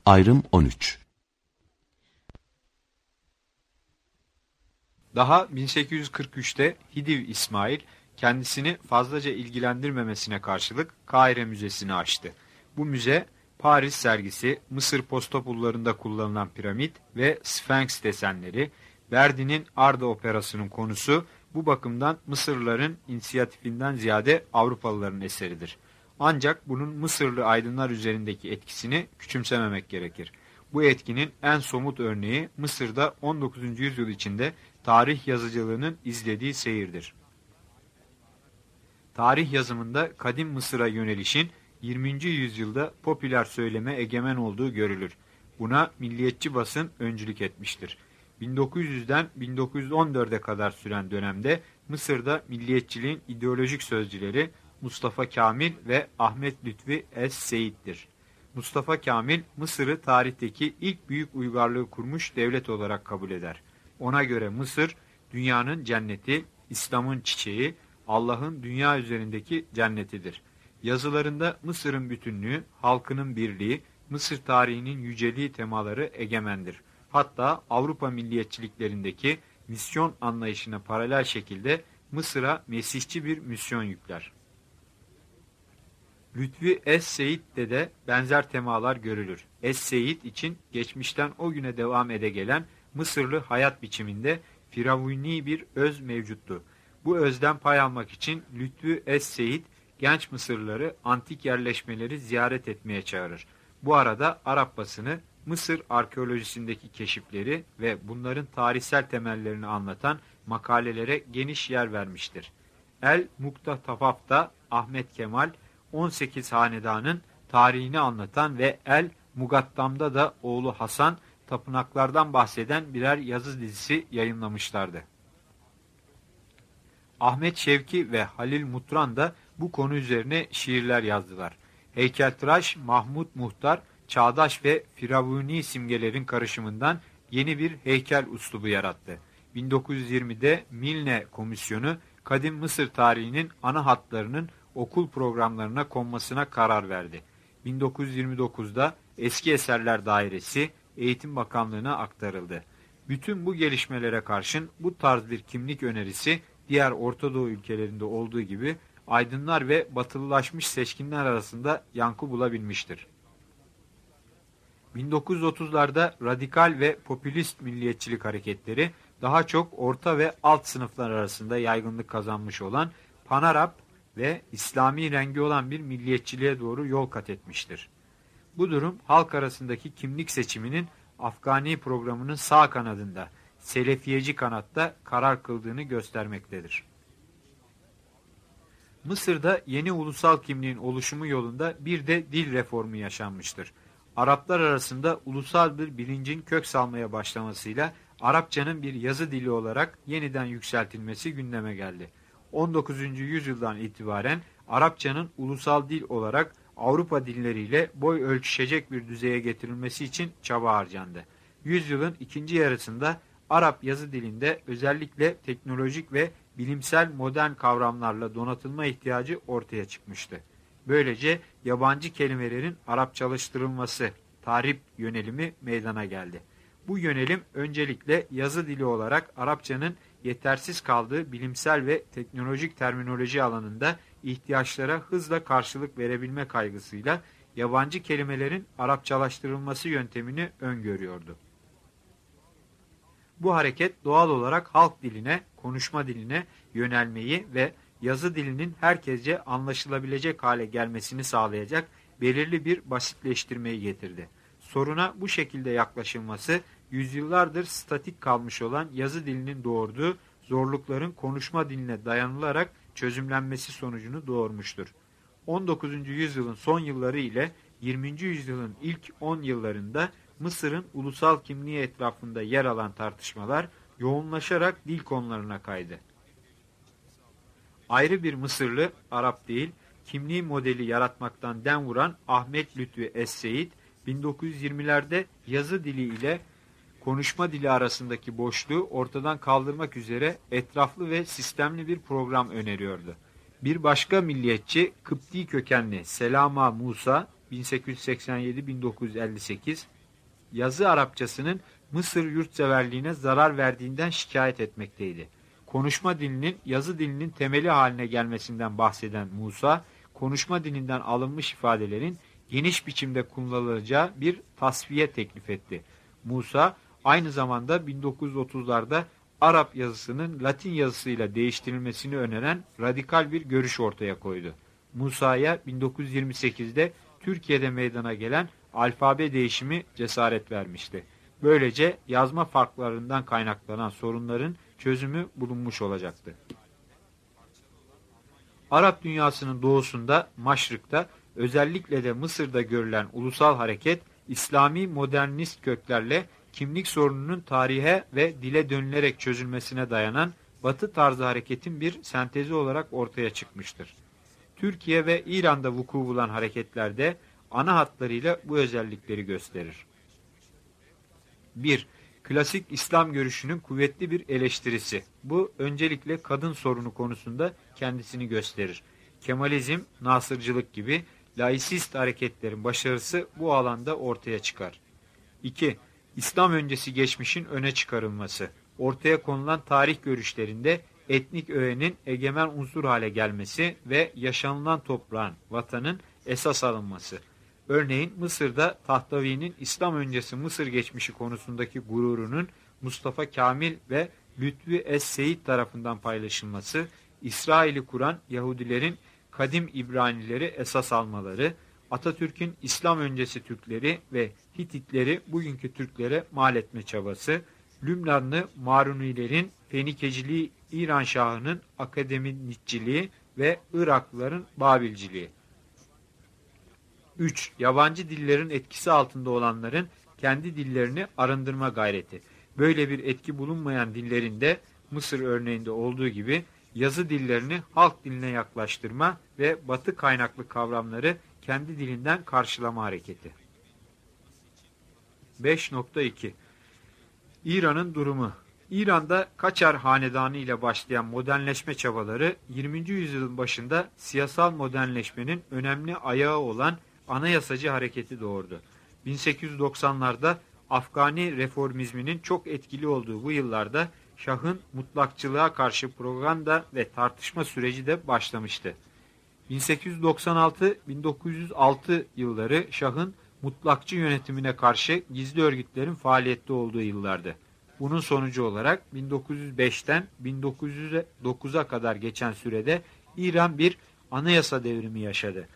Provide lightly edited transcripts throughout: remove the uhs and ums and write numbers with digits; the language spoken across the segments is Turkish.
Ayrım 13. Daha 1843'te Hidiv İsmail kendisini fazlaca ilgilendirmemesine karşılık Kahire Müzesi'ni açtı. Bu müze Paris sergisi, Mısır postopullarında kullanılan piramit ve Sphinx desenleri, Verdi'nin Arda Operası'nın konusu bu bakımdan Mısırlıların inisiyatifinden ziyade Avrupalıların eseridir. Ancak bunun Mısırlı aydınlar üzerindeki etkisini küçümsememek gerekir. Bu etkinin en somut örneği Mısır'da 19. yüzyıl içinde tarih yazıcılığının izlediği seyirdir. Tarih yazımında kadim Mısır'a yönelişin 20. yüzyılda popüler söyleme egemen olduğu görülür. Buna milliyetçi basın öncülük etmiştir. 1900'den 1914'e kadar süren dönemde Mısır'da milliyetçiliğin ideolojik sözcüleri Mustafa Kamil ve Ahmet Lütfi Es-Seyit'tir. Mustafa Kamil, Mısır'ı tarihteki ilk büyük uygarlığı kurmuş devlet olarak kabul eder. Ona göre Mısır, dünyanın cenneti, İslam'ın çiçeği, Allah'ın dünya üzerindeki cennetidir. Yazılarında Mısır'ın bütünlüğü, halkının birliği, Mısır tarihinin yüceliği temaları egemendir. Hatta Avrupa milliyetçiliklerindeki misyon anlayışına paralel şekilde Mısır'a mesihçi bir misyon yükler. Lütfi Es-Seyit'te de benzer temalar görülür. Es-Seyit için geçmişten o güne devam ede gelen Mısırlı hayat biçiminde firavuni bir öz mevcuttu. Bu özden pay almak için Lütfü Es-Seyit genç Mısırlıları antik yerleşmeleri ziyaret etmeye çağırır. Bu arada Arap basını Mısır arkeolojisindeki keşifleri ve bunların tarihsel temellerini anlatan makalelere geniş yer vermiştir. El-Muktatafaf'ta Ahmet Kemal 18 hanedanın tarihini anlatan ve El-Mugattam'da da oğlu Hasan tapınaklardan bahseden birer yazı dizisi yayınlamışlardı. Ahmet Şevki ve Halil Mutran da bu konu üzerine şiirler yazdılar. Heykeltıraş Mahmut Muhtar, çağdaş ve firavuni simgelerin karışımından yeni bir heykel üslubu yarattı. 1920'de Milne Komisyonu, kadim Mısır tarihinin ana hatlarının okul programlarına konmasına karar verdi. 1929'da Eski Eserler Dairesi Eğitim Bakanlığı'na aktarıldı. Bütün bu gelişmelere karşın bu tarz bir kimlik önerisi diğer Orta Doğu ülkelerinde olduğu gibi aydınlar ve batılılaşmış seçkinler arasında yankı bulabilmiştir. 1930'larda radikal ve popülist milliyetçilik hareketleri daha çok orta ve alt sınıflar arasında yaygınlık kazanmış olan Pan-Arap ve İslami rengi olan bir milliyetçiliğe doğru yol kat etmiştir. Bu durum halk arasındaki kimlik seçiminin Afgani programının sağ kanadında, Selefiyeci kanatta karar kıldığını göstermektedir. Mısır'da yeni ulusal kimliğin oluşumu yolunda bir de dil reformu yaşanmıştır. Araplar arasında ulusal bir bilincin kök salmaya başlamasıyla Arapçanın bir yazı dili olarak yeniden yükseltilmesi gündeme geldi. 19. yüzyıldan itibaren Arapçanın ulusal dil olarak Avrupa dilleriyle boy ölçüşecek bir düzeye getirilmesi için çaba harcandı. Yüzyılın ikinci yarısında Arap yazı dilinde özellikle teknolojik ve bilimsel modern kavramlarla donatılma ihtiyacı ortaya çıkmıştı. Böylece yabancı kelimelerin Arapçalaştırılması, tahrip yönelimi meydana geldi. Bu yönelim öncelikle yazı dili olarak Arapçanın yetersiz kaldığı bilimsel ve teknolojik terminoloji alanında ihtiyaçlara hızla karşılık verebilme kaygısıyla yabancı kelimelerin Arapçalaştırılması yöntemini öngörüyordu. Bu hareket doğal olarak halk diline, konuşma diline yönelmeyi ve yazı dilinin herkesce anlaşılabilecek hale gelmesini sağlayacak belirli bir basitleştirmeyi getirdi. Soruna bu şekilde yaklaşılması, yüzyıllardır statik kalmış olan yazı dilinin doğurduğu zorlukların konuşma diline dayanılarak çözümlenmesi sonucunu doğurmuştur. 19. yüzyılın son yılları ile 20. yüzyılın ilk 10 yıllarında Mısır'ın ulusal kimliği etrafında yer alan tartışmalar yoğunlaşarak dil konularına kaydı. Ayrı bir Mısırlı, Arap değil, kimliği modeli yaratmaktan dem vuran Ahmet Lütfi Es-Seyit, 1920'lerde yazı dili ile konuşma dili arasındaki boşluğu ortadan kaldırmak üzere etraflı ve sistemli bir program öneriyordu. Bir başka milliyetçi, Kıpti kökenli Selama Musa, 1887-1958, yazı Arapçasının Mısır yurtseverliğine zarar verdiğinden şikayet etmekteydi. Konuşma dilinin yazı dilinin temeli haline gelmesinden bahseden Musa, konuşma dilinden alınmış ifadelerin geniş biçimde kullanılacağı bir tasfiye teklif etti. Musa aynı zamanda 1930'larda Arap yazısının Latin yazısıyla değiştirilmesini öneren radikal bir görüş ortaya koydu. Musa'ya 1928'de Türkiye'de meydana gelen alfabe değişimi cesaret vermişti. Böylece yazma farklarından kaynaklanan sorunların çözümü bulunmuş olacaktı. Arap dünyasının doğusunda, Maşrık'ta, özellikle de Mısır'da görülen ulusal hareket, İslami modernist köklerle kimlik sorununun tarihe ve dile dönülerek çözülmesine dayanan Batı tarzı hareketin bir sentezi olarak ortaya çıkmıştır. Türkiye ve İran'da vuku bulan hareketlerde ana hatlarıyla bu özellikleri gösterir. 1. Klasik İslam görüşünün kuvvetli bir eleştirisi. Bu öncelikle kadın sorunu konusunda kendisini gösterir. Kemalizm, Nasırcılık gibi laisist hareketlerin başarısı bu alanda ortaya çıkar. 2. İslam öncesi geçmişin öne çıkarılması. Ortaya konulan tarih görüşlerinde etnik öğenin egemen unsur hale gelmesi ve yaşanılan toprağın, vatanın esas alınması. Örneğin Mısır'da Tahtavi'nin İslam öncesi Mısır geçmişi konusundaki gururunun Mustafa Kamil ve Lütfü Es-Seyit tarafından paylaşılması, İsrail'i kuran Yahudilerin kadim İbranileri esas almaları, Atatürk'ün İslam öncesi Türkleri ve Hititleri bugünkü Türklere mal etme çabası, Lübnanlı Marunilerin Fenikeciliği, İran Şahı'nın akademitçiliği ve Iraklıların Babilciliği. 3. Yabancı dillerin etkisi altında olanların kendi dillerini arındırma gayreti. Böyle bir etki bulunmayan dillerinde Mısır örneğinde olduğu gibi yazı dillerini halk diline yaklaştırma ve batı kaynaklı kavramları kendi dilinden karşılama hareketi. 5.2 İran'ın durumu. İran'da Kaçar Hanedanı ile başlayan modernleşme çabaları 20. yüzyılın başında siyasal modernleşmenin önemli ayağı olan anayasacı hareketi doğurdu. 1890'larda Afgani reformizminin çok etkili olduğu bu yıllarda Şah'ın mutlakçılığa karşı propaganda ve tartışma süreci de başlamıştı. 1896-1906 yılları Şah'ın mutlakçı yönetimine karşı gizli örgütlerin faaliyette olduğu yıllardı. Bunun sonucu olarak 1905'ten 1909'a kadar geçen sürede İran bir anayasa devrimi yaşadı.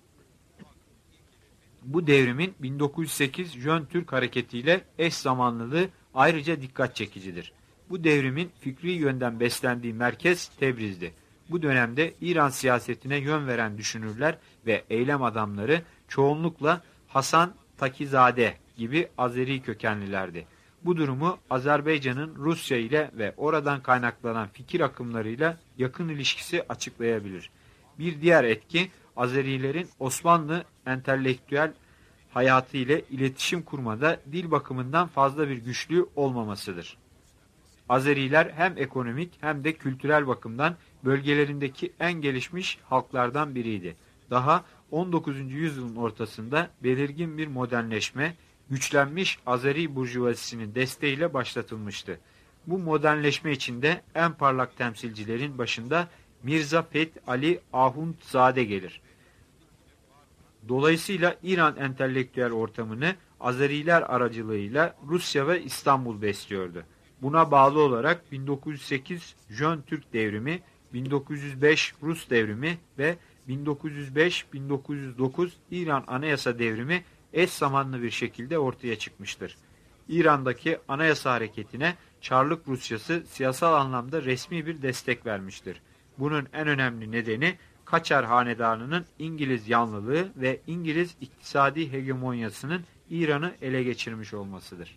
Bu devrimin 1908 Jön Türk hareketiyle eş zamanlılığı ayrıca dikkat çekicidir. Bu devrimin fikri yönden beslendiği merkez Tebriz'di. Bu dönemde İran siyasetine yön veren düşünürler ve eylem adamları çoğunlukla Hasan Takizade gibi Azeri kökenlilerdi. Bu durumu Azerbaycan'ın Rusya ile ve oradan kaynaklanan fikir akımlarıyla yakın ilişkisi açıklayabilir. Bir diğer etki Azerilerin Osmanlı entelektüel hayatı ile iletişim kurmada dil bakımından fazla bir güçlüğü olmamasıdır. Azeriler hem ekonomik hem de kültürel bakımdan bölgelerindeki en gelişmiş halklardan biriydi. Daha 19. yüzyılın ortasında belirgin bir modernleşme, güçlenmiş Azeri burjuvazisinin desteğiyle başlatılmıştı. Bu modernleşme içinde en parlak temsilcilerin başında Mirza Fethi Ali Ahundzade gelir. Dolayısıyla İran entelektüel ortamını Azeriler aracılığıyla Rusya ve İstanbul besliyordu. Buna bağlı olarak 1908 Jön Türk devrimi, 1905 Rus devrimi ve 1905-1909 İran Anayasa devrimi eş zamanlı bir şekilde ortaya çıkmıştır. İran'daki anayasa hareketine Çarlık Rusyası siyasal anlamda resmi bir destek vermiştir. Bunun en önemli nedeni Kaçar Hanedanı'nın İngiliz yanlılığı ve İngiliz iktisadi hegemonyasının İran'ı ele geçirmiş olmasıdır.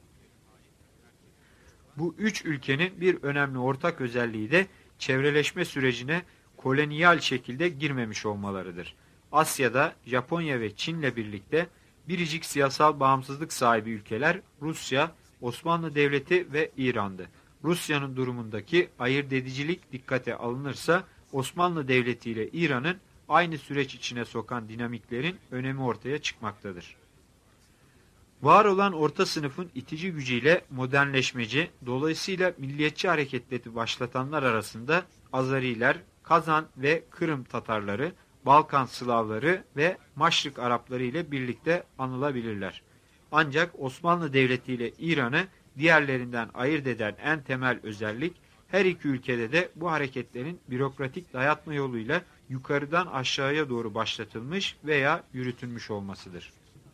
Bu üç ülkenin bir önemli ortak özelliği de çevreleşme sürecine kolonyal şekilde girmemiş olmalarıdır. Asya'da Japonya ve Çin'le birlikte biricik siyasal bağımsızlık sahibi ülkeler Rusya, Osmanlı Devleti ve İran'dı. Rusya'nın durumundaki ayırt edicilik dikkate alınırsa Osmanlı Devleti ile İran'ın aynı süreç içine sokan dinamiklerin önemi ortaya çıkmaktadır. Var olan orta sınıfın itici gücüyle modernleşmeci, dolayısıyla milliyetçi hareketleri başlatanlar arasında Azeriler, Kazan ve Kırım Tatarları, Balkan Slavları ve Maşrik Arapları ile birlikte anılabilirler. Ancak Osmanlı Devleti ile İran'ı diğerlerinden ayırt eden en temel özellik, her iki ülkede de bu hareketlerin bürokratik dayatma yoluyla yukarıdan aşağıya doğru başlatılmış veya yürütülmüş olmasıdır.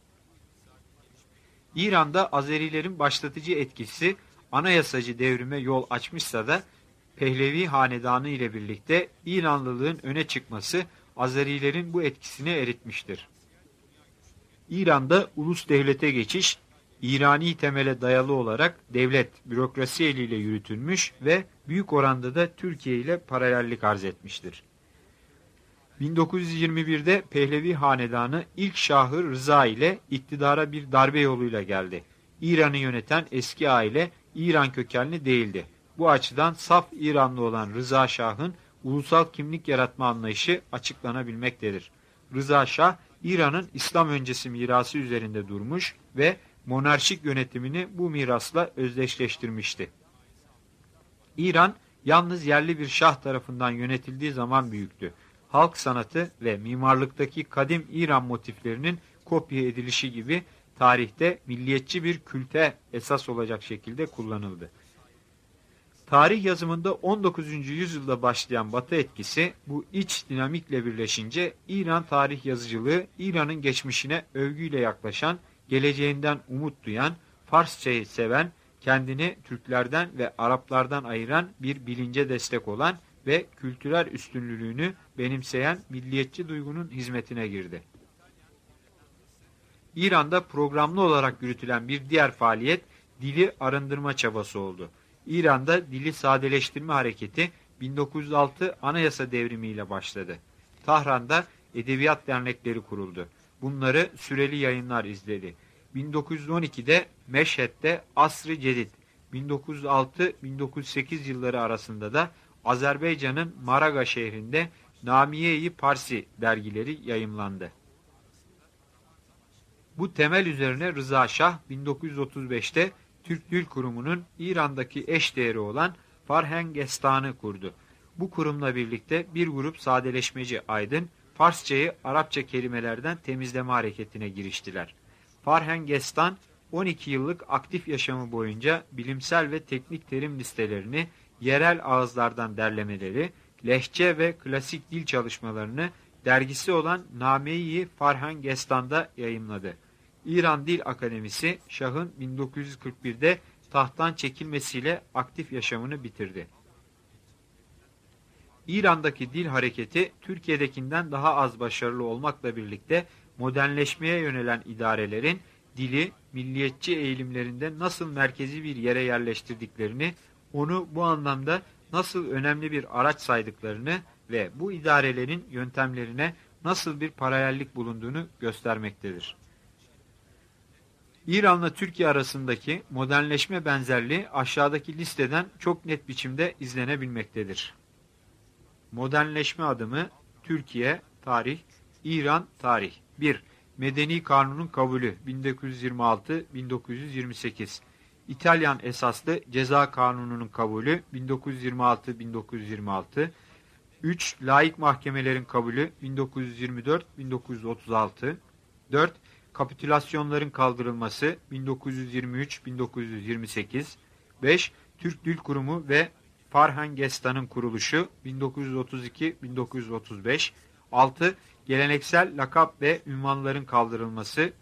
İran'da Azerilerin başlatıcı etkisi anayasacı devrime yol açmışsa da Pehlevi hanedanı ile birlikte İranlılığın öne çıkması Azerilerin bu etkisini eritmiştir. İran'da ulus devlete geçiş, İrani temele dayalı olarak devlet, bürokrasi eliyle yürütülmüş ve büyük oranda da Türkiye ile paralellik arz etmiştir. 1921'de Pehlevi hanedanı ilk Şahı Rıza ile iktidara bir darbe yoluyla geldi. İran'ı yöneten eski aile İran kökenli değildi. Bu açıdan saf İranlı olan Rıza Şah'ın ulusal kimlik yaratma anlayışı açıklanabilmektedir. Rıza Şah, İran'ın İslam öncesi mirası üzerinde durmuş ve monarşik yönetimini bu mirasla özdeşleştirmişti. İran, yalnız yerli bir şah tarafından yönetildiği zaman büyüktü. Halk sanatı ve mimarlıktaki kadim İran motiflerinin kopya edilişi gibi tarihte milliyetçi bir külte esas olacak şekilde kullanıldı. Tarih yazımında 19. yüzyılda başlayan Batı etkisi bu iç dinamikle birleşince İran tarih yazıcılığı İran'ın geçmişine övgüyle yaklaşan, geleceğinden umut duyan, Farsçayı seven, kendini Türklerden ve Araplardan ayıran bir bilince destek olan ve kültürel üstünlüğünü benimseyen milliyetçi duygunun hizmetine girdi. İran'da programlı olarak yürütülen bir diğer faaliyet dili arındırma çabası oldu. İran'da dili sadeleştirme hareketi 1906 Anayasa Devrimi ile başladı. Tahran'da edebiyat dernekleri kuruldu. Bunları süreli yayınlar izledi. 1912'de Meşhed'de Asr-ı Cedid, 1906-1908 yılları arasında da Azerbaycan'ın Maraga şehrinde Namiye-i Parsi dergileri yayımlandı. Bu temel üzerine Rıza Şah 1935'te Türk Dil Kurumu'nun İran'daki eşdeğeri olan Farhengestan'ı kurdu. Bu kurumla birlikte bir grup sadeleşmeci aydın Farsçayı Arapça kelimelerden temizleme hareketine giriştiler. Farhengestan 12 yıllık aktif yaşamı boyunca bilimsel ve teknik terim listelerini, yerel ağızlardan derlemeleri, lehçe ve klasik dil çalışmalarını dergisi olan Name-i Farhengestan'da yayımladı. İran Dil Akademisi, Şah'ın 1941'de tahttan çekilmesiyle aktif yaşamını bitirdi. İran'daki dil hareketi, Türkiye'dekinden daha az başarılı olmakla birlikte modernleşmeye yönelen idarelerin dili, milliyetçi eğilimlerinde nasıl merkezi bir yere yerleştirdiklerini, onu bu anlamda nasıl önemli bir araç saydıklarını ve bu idarelerin yöntemlerine nasıl bir paralellik bulunduğunu göstermektedir. İran'la Türkiye arasındaki modernleşme benzerliği aşağıdaki listeden çok net biçimde izlenebilmektedir. Modernleşme adımı: Türkiye, tarih, İran, tarih. 1. Medeni Kanunun kabulü 1926-1928. İtalyan esaslı Ceza Kanunu'nun kabulü 1926-1926. 3. Laik mahkemelerin kabulü 1924-1936. 4. Kapitülasyonların kaldırılması 1923-1928. 5. Türk Dil Kurumu ve Farhengestan'ın kuruluşu 1932-1935. 6. Geleneksel lakap ve ünvanların kaldırılması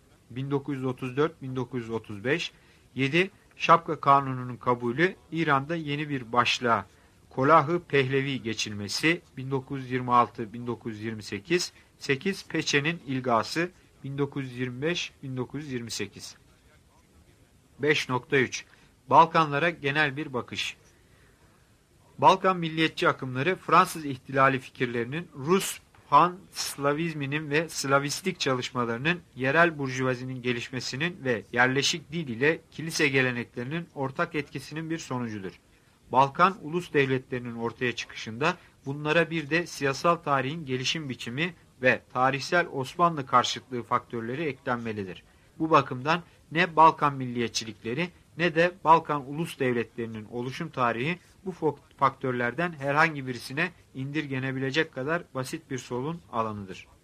1934-1935. 7. Şapka Kanunu'nun kabulü, İran'da yeni bir başlığa Kolah-ı Pehlevi geçilmesi 1926-1928. 8. Peçe'nin ilgası 1925-1928. 5.3 Balkanlara genel bir bakış. Balkan milliyetçi akımları Fransız ihtilali fikirlerinin, Rus pan-Slavizminin ve Slavistik çalışmalarının, yerel burjuvazinin gelişmesinin ve yerleşik dil ile kilise geleneklerinin ortak etkisinin bir sonucudur. Balkan ulus devletlerinin ortaya çıkışında bunlara bir de siyasal tarihin gelişim biçimi ve tarihsel Osmanlı karşıtlığı faktörleri eklenmelidir. Bu bakımdan Ne Balkan milliyetçilikleri ne de Balkan ulus devletlerinin oluşum tarihi bu faktörlerden herhangi birisine indirgenebilecek kadar basit bir sorun alanıdır.